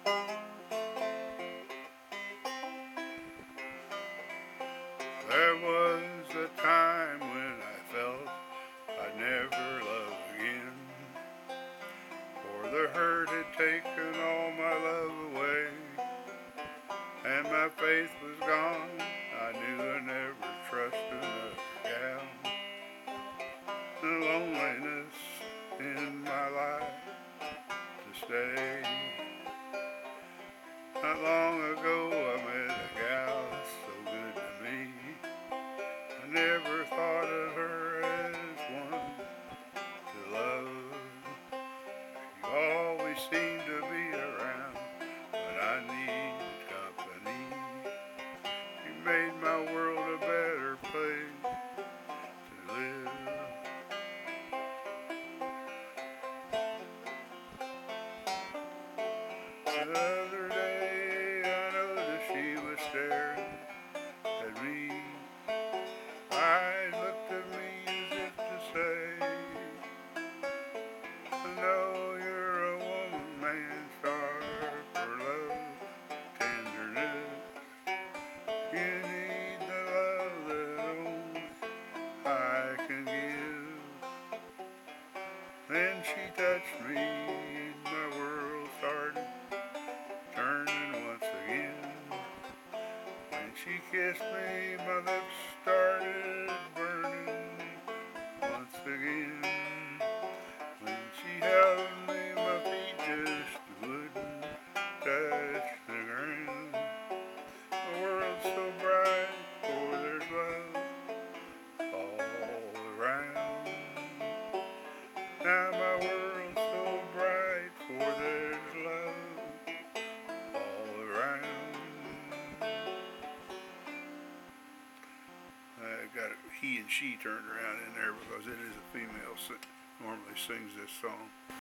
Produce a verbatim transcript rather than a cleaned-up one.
There was a time when I felt I'd never love again, for the hurt had taken all my love away, and my faith was gone. I knew I never trust another gal. The loneliness in my life to stay. Not long ago I met a gal so good to me. I never thought of her as one to love. She always seemed to be around when I needed company. She made my world a better place to live. The other day I noticed she was staring at me. Eyes looked at me as if to say, I know you're a woman, man, starved for love, tenderness. You need the love that only I can give. Then she touched me, and my world started turning once again. When she kissed me, my lips started burning once again. When she held me, my feet just wouldn't touch the ground. The world's so bright, for there's love all around. Now my world's so bright, for there's love all around. I got a he and she turned around in there because it is a female that normally sings this song.